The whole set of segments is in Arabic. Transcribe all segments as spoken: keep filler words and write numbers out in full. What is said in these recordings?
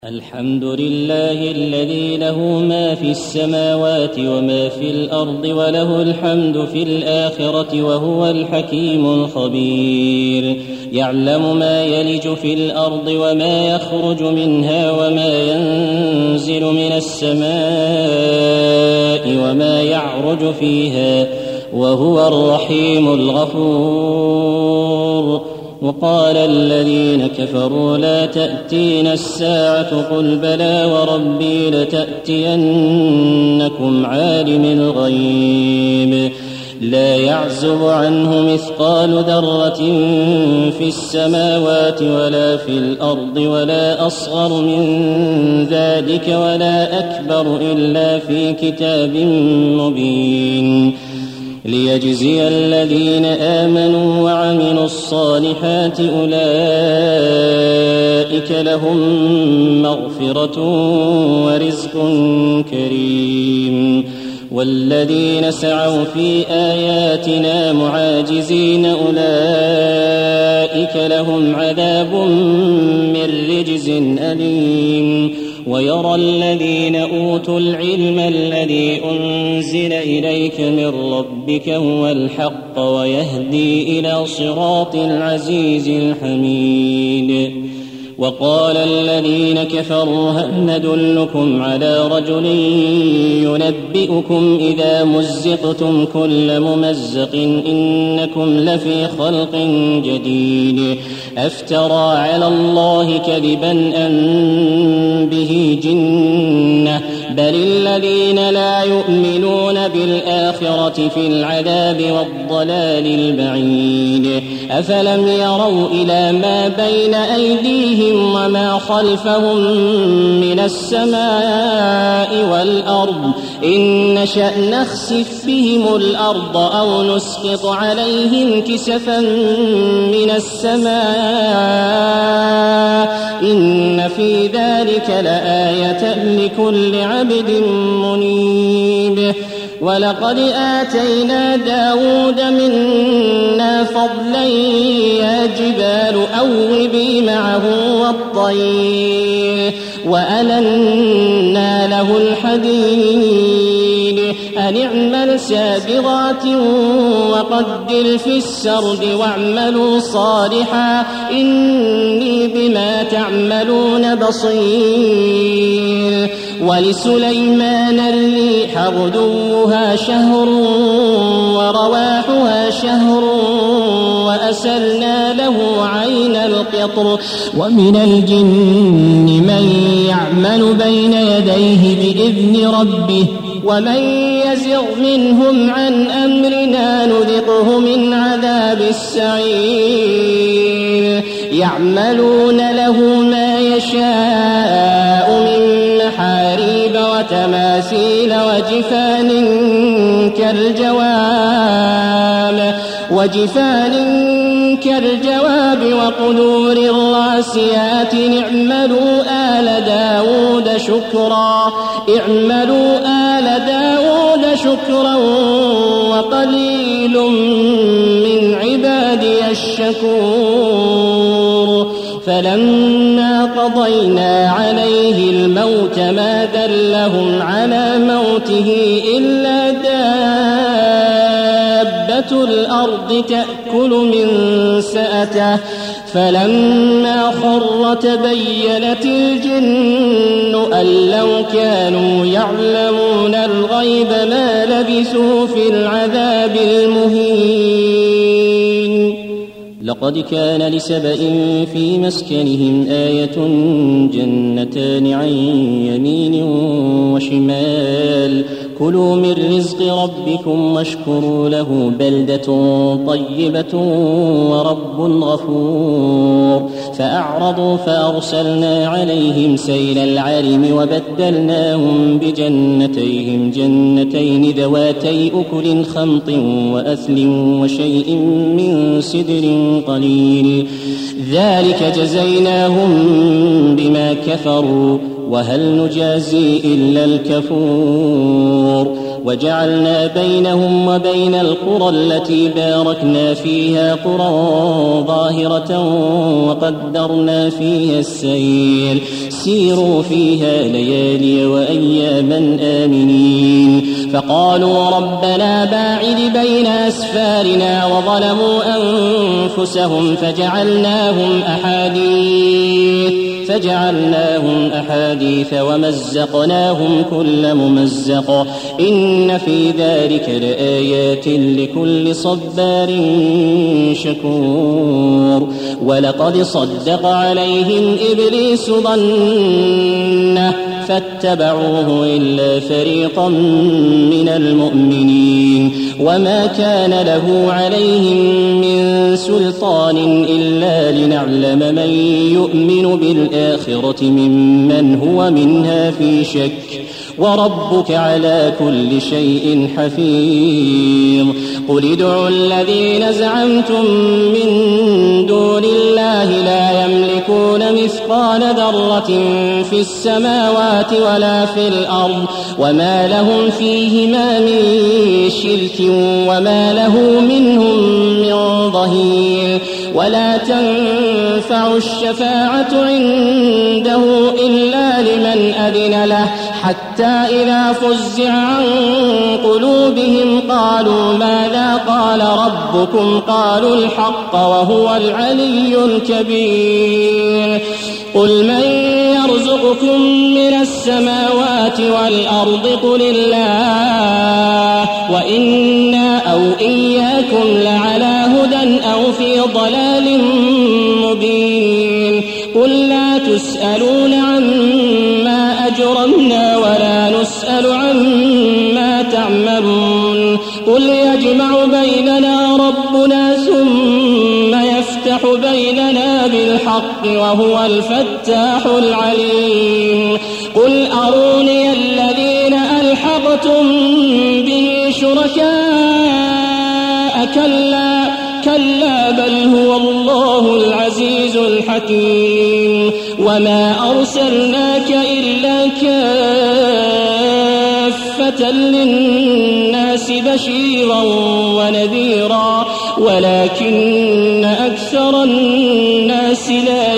الحمد لله الذي له ما في السماوات وما في الأرض وله الحمد في الآخرة وهو الحكيم الخبير. يعلم ما يلج في الأرض وما يخرج منها وما ينزل من السماء وما يعرج فيها وهو الرحيم الغفور. وقال الذين كفروا لا تأتينا الساعة قل بلى وربي لتأتينكم عالم الغيب لا يعزب عنه مثقال ذرة في السماوات ولا في الأرض ولا أصغر من ذلك ولا أكبر إلا في كتاب مبين ليجزي الذين آمنوا وعملوا الصالحات أولئك لهم مغفرة ورزق كريم. والذين سعوا في آياتنا معاجزين أولئك لهم عذاب من رجز أليم. ويرى الذين أوتوا العلم الذي أنزل إليك من ربك هو الحق ويهدي إلى صراط العزيز الحميد. وقال الذين كفروا هل ندلكم على رجل ينبئكم إذا مزقتم كل ممزق إنكم لفي خلق جديد أفترى على الله كذبا أم به جنة بل الذين لا يؤمنون بالآخرة في العذاب والضلال البعيد. أفلم يروا إلى ما بين أيديهم وما خلفهم من السماء والأرض إن نشأ نخسف بهم الأرض أو نسقط عليهم كسفا من السماء إن في ذلك لآية لكل عبد منيب. ولقد آتينا داود منا فضلا يا جبال أوبي معه والطير وألنا له الحديد أن اعمل سابغات وقدر في السرد واعملوا صالحا إني بما تعملون بصير. ولسليمان الريح غدوها شهر ورواحها شهر وأسلنا له عين القطر ومن الجن من يعمل بين يديه بإذن ربه ومن يزغ منهم عن أمرنا نذقه من عذاب السعير. يعملون له ما يشاء من محاريب وتماثيل وجفان كالجواب وجفان كالجواب وقدور الراسيات اعملوا آل داود شكرا اعملوا آل داود شكرا وقليل من عبادي الشكور. فلما قضينا عليه الموت ما دلهم على موته إلا دابة الأرض تأكل من سأته فلما خر تبينت الجن أن لو كانوا يعلمون الغيب ما لبثوا في العذاب المهين. لقد كان لسبإ في مسكنهم آية جنتان عن يمين وشمال كلوا من رزق ربكم واشكروا له بلدة طيبة ورب غفور. فأعرضوا فأرسلنا عليهم سيل العرم وبدلناهم بجنتيهم جنتين ذواتي أكل خمط وأثل وشيء من سدر قليل ذلك جزيناهم بما كفروا وهل نجازي إلا الكفور. وجعلنا بينهم وبين القرى التي باركنا فيها قرى ظاهرة وقدرنا فيها السير سيروا فيها ليالي وأياما آمنين فقالوا ربنا باعد بين أسفارنا وظلموا أنفسهم فجعلناهم أحاديث فجعلناهم أحاديث ومزقناهم كل ممزق إن في ذلك لآيات لكل صبار شكور ولقد صدق عليهم إبليس ظنه فاتبعوه إلا فريقا من المؤمنين وما كان له عليهم من سلطان إلا لنعلم من يؤمن بالآخرة ممن هو منها في شك وربك على كل شيء حفيظ قل ادعوا الذين زعمتم من دون الله لا يملكون مثقال ذرة في السماوات ولا في الأرض وما لهم فيهما من شرك وما له منهم من ظهير ولا تنفع الشفاعة عنده إلا لمن أذن له حتى إذا فزع عن قلوبهم قالوا ماذا قال ربكم قالوا الحق وهو العلي الكبير قل من يرزقكم من السماوات والأرض قل الله وإنا أو إياكم لعلى هدى أو في ضلال مبين قل لا تسألون عما أجرمنا ولا نسأل عما تعملون قل يجمع بيننا ربنا ثم يفتح بيننا بالحق وهو الفتاح العليم قل أروني الذين ألحقتم به شركاء كلا كلا بل هو الله العزيز الحكيم وما أرسلناك إلا كافة للناس بشيرا ونذيرا ولكن أكثر الناس لا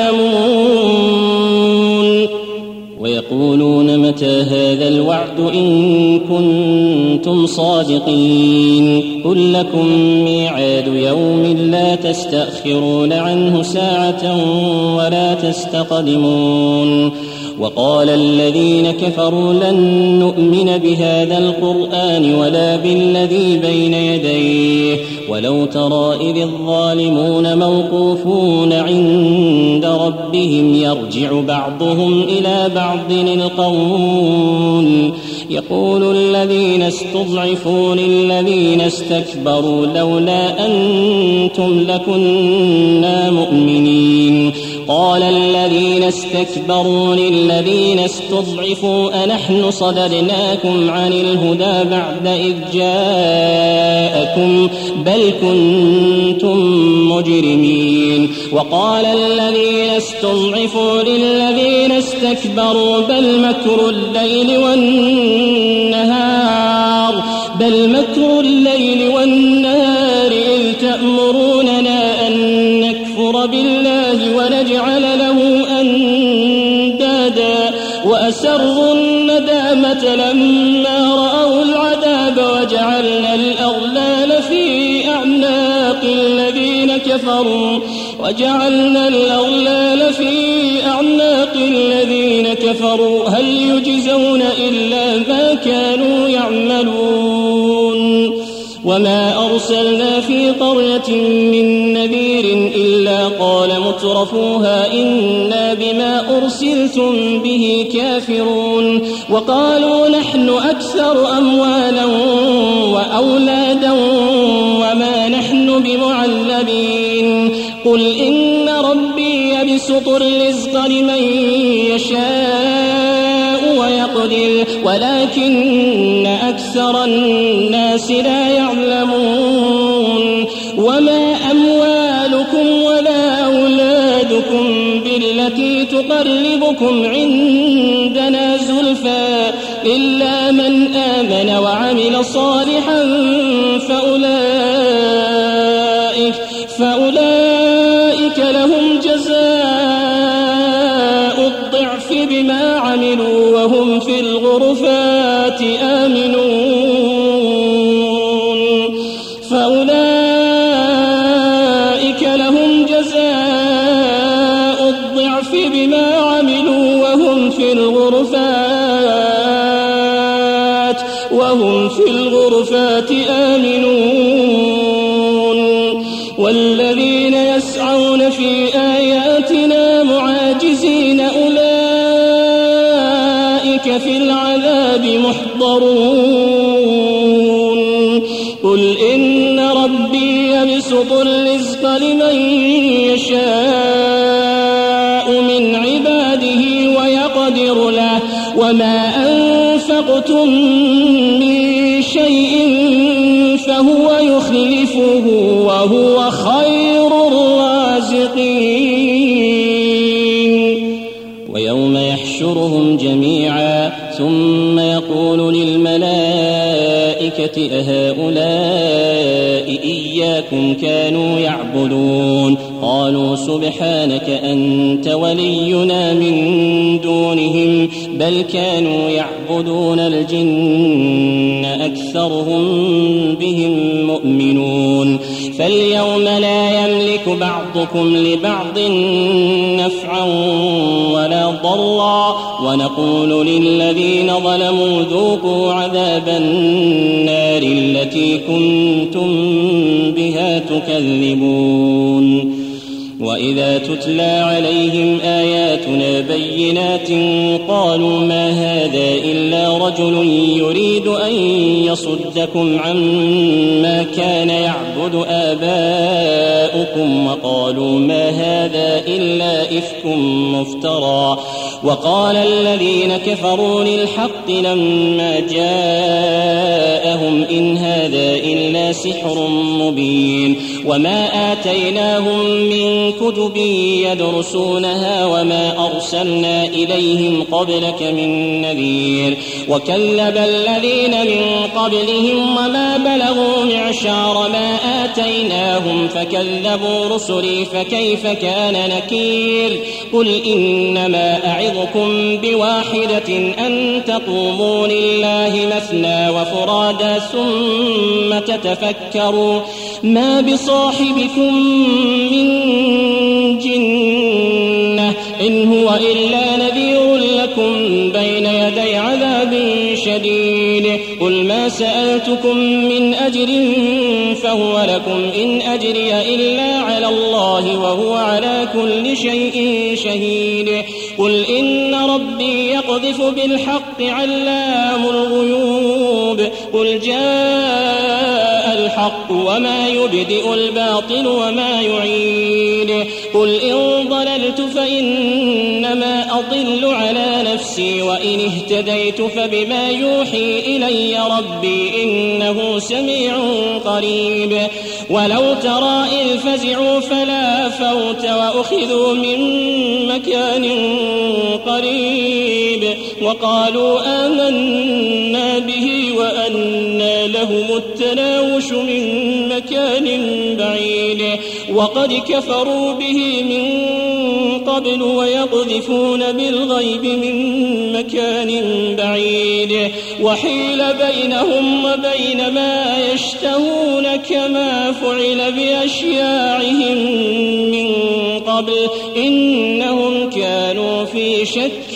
يعلمون ويقولون متى هذا الوعد إن كنتم صادقين قل لكم ميعاد يوم لا تستأخرون عنه ساعة ولا تستقدمون وقال الذين كفروا لن نؤمن بهذا القرآن ولا بالذي بين يديه ولو ترى إذ الظالمون موقوفون عند ربهم يرجع بعضهم إلى بعض القول يقول الذين استضعفوا للذين استكبروا لولا أنتم لكنا مؤمنين قال الذين استكبروا للذين استضعفوا أنحن صددناكم عن الهدى بعد إذ جاءكم بل كنتم مجرمين وقال الذين استضعفوا للذين استكبروا بل مكر الليل والنهار بل مكر الليل والنهار إذ تأمروننا أن نكفر بالله ونجعل له أندادا وأسروا الندامة لما رأوا العذاب وجعلنا الأغلال في أعناق الذين كفروا وجعلنا الأغلال في أعناق الذين كفروا هل يجزون إلا ما كانوا يعملون وما أرسلنا في قرية من نذير إلا قال مترفوها إنا بما أرسلتم به كافرون وقالوا نحن أكثر أموالا وأولادا وما نحن بمعذبين قل إن ربي يبسط الرزق لمن يشاء ويقدر ولكن أكثر الناس لا يعلمون وما أموالكم ولا أولادكم بالتي تقربكم عندنا زلفى إلا من آمن وعمل صالحا فأولئك, فأولئك لهم جزاء الضعف بما عملوا وهم في الغرفات آمنون فأولئك لهم جزاء الضعف بما عملوا وهم في الغرفات وهم في الغرفات آمنون والذين يسعون في آياتنا معاجزين أولئك في العذاب محضرون قل إن ربي يبسط الرزق لمن يشاء من عباده ويقدر له وما أنفقتم من شيء فهو يخلفه وهو خير الرازقين ويوم يحشرهم جميعا ثم يقول للملائكة أهؤلاء إياكم كانوا يعبدون قالوا سبحانك أنت ولينا من دونهم بل كانوا يعبدون الجن أكثرهم بهم مؤمنون فاليوم لا يملك بعضكم لبعض نفعا ولا ضرا ونقول للذين ظلموا ذوقوا عذاب النار التي كنتم بها تكذبون وإذا تتلى عليهم آياتنا بينات قالوا ما هذا إلا رجل يريد أن يصدكم عما كان يعبد آباؤكم وقالوا ما هذا إلا إفك مفترى وقال الذين كفروا للحق لما جاءهم إن هذا إلا سحر مبين وما آتيناهم من كتب يدرسونها وما أرسلنا إليهم قبلك من نذير وكذب الذين من قبلهم وما بلغوا معشار ما آتيناهم فكذبوا رسلي فكيف كان نكير قل إنما أعظكم بواحدة أن تقوموا لله مثنى وفرادا ثم تتفكروا ما بصاحبكم من جنة إن هو إلا نذير لكم بين يدي عذاب شديد قل ما سألتكم من أجر فهو لكم إن أجري إلا على الله وهو على كل شيء شهيد قل إن ربي يقذف بالحق علام الغيوب قل جاء الحق وما يبدئ الباطل وما يعيد قل إن ضللت فإنما أضل على نفسي وإن اهتديت فبما يوحي إلي ربي إنه سميع قريب ولو ترى إذ فزعوا فلا فوت وأخذوا من مكان قريب وقالوا آمنا به وأنى لهم التناوش من مكان بعيد وقد كفروا به من قبل ويقذفون بالغيب من مكان بعيد وحيل بينهم وبين ما يشتهون كما فعل بأشياعهم من قبل إنهم كانوا في شك